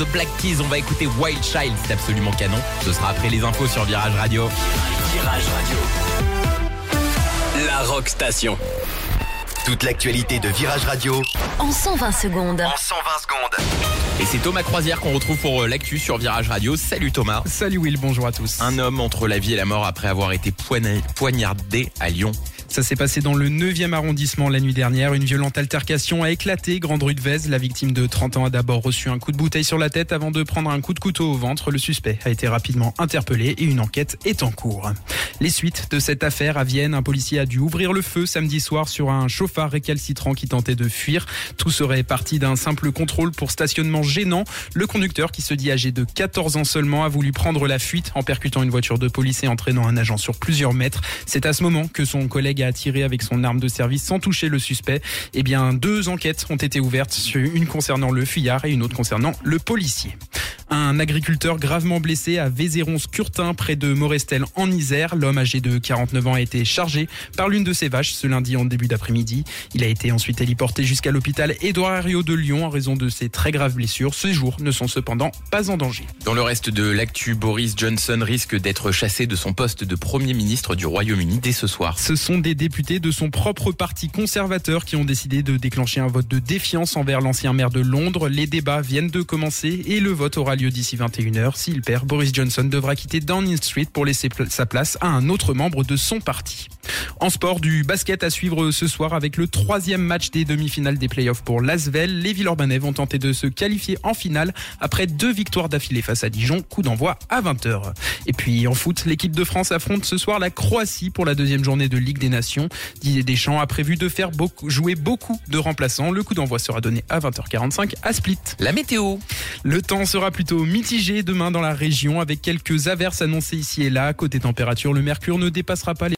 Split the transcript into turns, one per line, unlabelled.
The Black Keys. On va écouter Wild Child, c'est absolument canon. Ce sera après les infos sur Virage Radio.
Virage Radio. La Rock Station.
Toute l'actualité de Virage Radio
en 120 secondes.
Et c'est Thomas Croisière qu'on retrouve pour l'actu sur Virage Radio. Salut Thomas.
Salut Will, bonjour à tous.
Un homme entre la vie et la mort après avoir été poignardé à Lyon.
Ça s'est passé dans le 9e arrondissement la nuit dernière. Une violente altercation a éclaté, grande rue de Vèze. La victime de 30 ans a d'abord reçu un coup de bouteille sur la tête avant de prendre un coup de couteau au ventre. Le suspect a été rapidement interpellé et une enquête est en cours. Les suites de cette affaire à Vienne, un policier a dû ouvrir le feu samedi soir sur un chauffard récalcitrant qui tentait de fuir. Tout serait parti d'un simple contrôle pour stationnement gênant. Le conducteur, qui se dit âgé de 14 ans seulement, a voulu prendre la fuite en percutant une voiture de police et entraînant un agent sur plusieurs mètres. C'est à ce moment que son collègue a tiré avec son arme de service sans toucher le suspect. Eh bien, 2 enquêtes ont été ouvertes, une concernant le fuyard et une autre concernant le policier. Un agriculteur gravement blessé à Vézéron-Scurtin, près de Morestel en Isère. L'homme âgé de 49 ans a été chargé par l'une de ses vaches ce lundi en début d'après-midi. Il a été ensuite héliporté jusqu'à l'hôpital Édouard Herriot de Lyon en raison de ses très graves blessures. Ses jours ne sont cependant pas en danger.
Dans le reste de l'actu, Boris Johnson risque d'être chassé de son poste de Premier ministre du Royaume-Uni dès ce soir.
Ce sont des députés de son propre parti conservateur qui ont décidé de déclencher un vote de défiance envers l'ancien maire de Londres. Les débats viennent de commencer et le vote aura lieu d'ici 21h. S'il perd, Boris Johnson devra quitter Downing Street pour laisser sa place à un autre membre de son parti. En sport, du basket à suivre ce soir avec le 3e match des demi-finales des playoffs pour l'Asvel. Les Villeurbanais vont tenter de se qualifier en finale après 2 victoires d'affilée face à Dijon. Coup d'envoi à 20h. Et puis en foot, l'équipe de France affronte ce soir la Croatie pour la 2e journée de Ligue des Nations. Didier Deschamps a prévu de faire jouer beaucoup de remplaçants. Le coup d'envoi sera donné à 20h45 à Split.
La météo.
Le temps sera plutôt mitigé demain dans la région avec quelques averses annoncées ici et là. Côté température, le mercure ne dépassera pas les